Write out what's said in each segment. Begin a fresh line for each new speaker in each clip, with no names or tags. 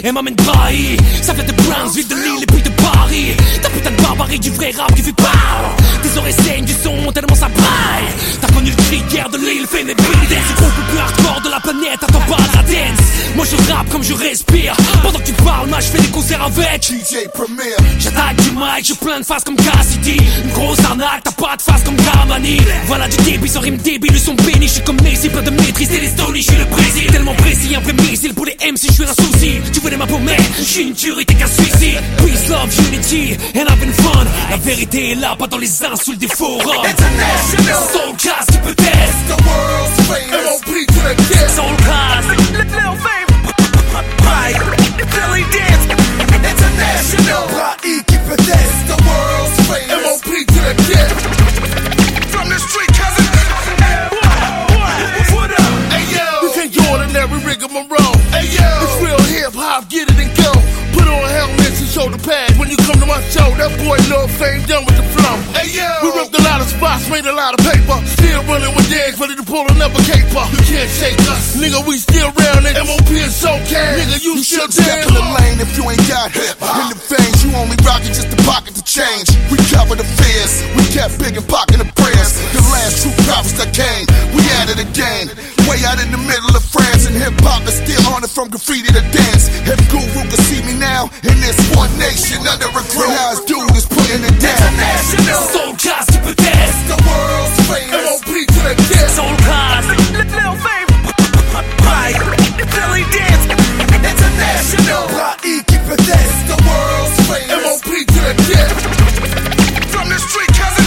et m'emmène trahi. Ça fait de Brownsville, de Lille et puis de Paris. Ta putain de barbarie du vrai rap qui fait pow. Tes oreilles saignent du son tellement ça braille. T'as connu le cri de guerre de l'île, fait des beats. C'est le groupe le plus hardcore de la planète, attends pas de la dance. Moi je rappe comme je respire. Pendant que tu parles, moi je fais des concerts avec
DJ Premier.
J'attaque du mic, je plein de faces comme Cassidy. Une grosse arnaque, t'as pas de face comme Kamani. Voilà du débit, sans rime débile, son béni. Je suis comme Messi, plein de maîtrise, et les stories, je suis le Brésil. Tellement précis, un vrai missile pour les MC, je suis un souci. Tu voulais ma pommette, je suis une tuerie, t'es qu'un suicide. Peace, love, unity, and having fun. La vérité est là, pas dans les insultes des forums.
International
Soulcast, tu peux test.
the world's famous MOP to the kids.
Soulcast,
Little fame. Right. Philly dance.
International Raï qui peut test the world's famous MOP to the kids.
From the street, cousin. What up?
Hey yo,
This ain't your ordinary rigmarole.
hey yo,
It's real hip hop, get it and go. Put on helmets and shoulder pads. When you come to my show, that boy Lil Fame done with the flow.
hey yo.
We ripped a lot of spots, made a lot of paper. Still running with dags, ready to pull another caper. You can't shake us, nigga. We still round it. MOP is so cash, nigga. You
You
should
should step in the
damn.
lane if you ain't got in the veins. You only rockin' just to pocket the change. We cover the fears, we kept big and pocket the prayers. The last true prophets that came, we added again. Way out in the middle of France, and hip hop is still on it from graffiti to dance. If Guru could see me now in this one nation under a crew, now his dude is putting it down. International,
Soulcast, tu peux test.
the world's famous MOP to the kids.
Soulcast,
Little fame. Right. Philly dance.
International Raï qui peut test the world's famous MOP to the kids.
From the street, cousin.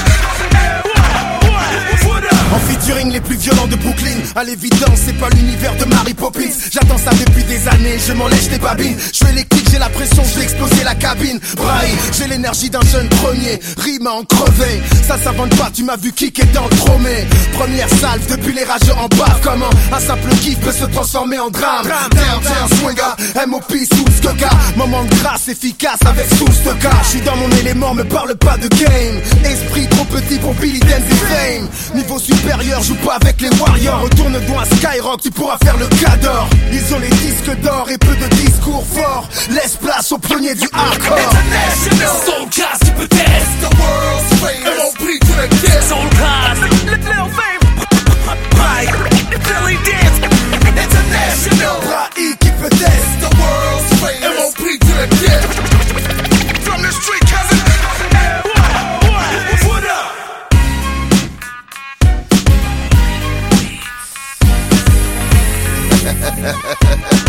What up?
En featuring les plus violents de Brooklyn. À l'évidence, c'est pas l'univers de Mary Poppins. J'attends ça depuis des années, je m'en lèche des babines. Je fais les kicks, j'ai la pression, je vais exploser la cabine. Braille, j'ai l'énergie d'un jeune premier. Rime à en crever, ça s'invente pas, tu m'as vu kicker dans le tromé. Première salve, depuis les rageux en bave. Comment un simple kiff peut se transformer en drame. Downtown swinger, MOP sous ce coca. Moment de grâce, efficace avec sous ce cas. Je suis dans mon élément, me parle pas de game. Esprit trop petit pour Billy Dance et Fame. Niveau supérieur, joue pas avec les Warriors. Retourne-toi à Skyrock, tu pourras faire le cador. Ils ont les disques d'or et peu de discours forts. Laisse place aux pionniers du hardcore.
International,
Soulcast, tu peux test.
the world's famous MOP to the kids.
Soulcast,
Little fame. Right. Philly dance.
International Raï qui peut test the world's famous MOP to the kids.
From the street, cousin. What up?